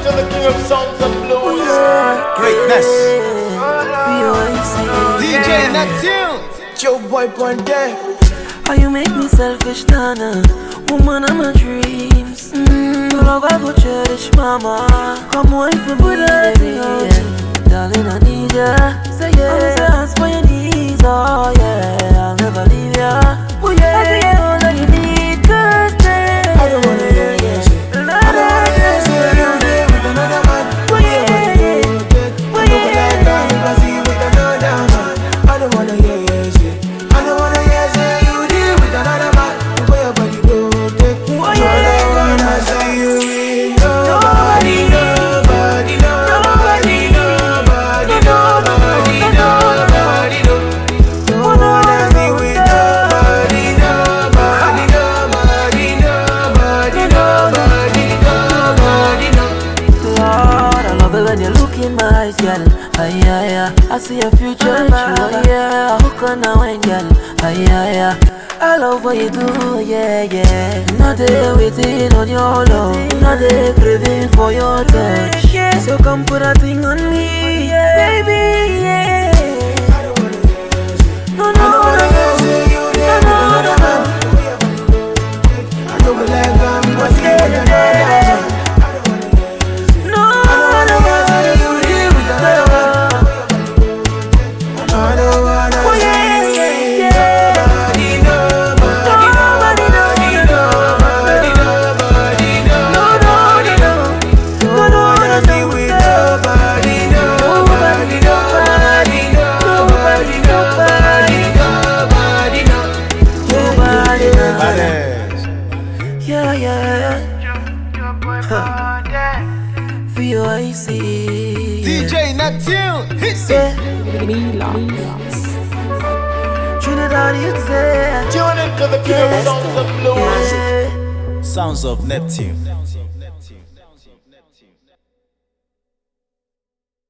to the king of sounds and blues. Greatness. DJ Neptune. Joe boy one day. How you make me selfish, Nana? Woman of my dreams. Love I go cherish, mama. Come wine for me, yeah. Darling, I need ya. Say yeah, I'm for your needs, oh yeah. I'll never leave ya. Oh yeah, I think all that you need, cause babe, I don't wanna hear you say. I don't wanna hear you say you're there with another man. Oh yeah, I don't like that if I see you with another man. I don't wanna hear you say. I don't wanna hear you say you there with another man. The way your body rotate. Oh I don't wanna see you with nobody, nobody, nobody, nobody, nobody, nobody, nobody. Don't wanna be with nobody, nobody, nobody, nobody, nobody, nobody, nobody. Lord, I love it when you look in my eyes, girl. Aye, aye, aye. I see a future, yeah. Hook on now, and girl. Aye, aye, aye. I love what you do, yeah, yeah. Not there waiting on your love, not there craving for your touch. So come put a thing on me, yeah, baby, yeah. No, no, no, no, no, no. I don't like I'm gonna see you with another man. DJ Neptune. Hit it. Trinidad, you'd say. Tune into the king of sounds and blues. Sounds of Neptune.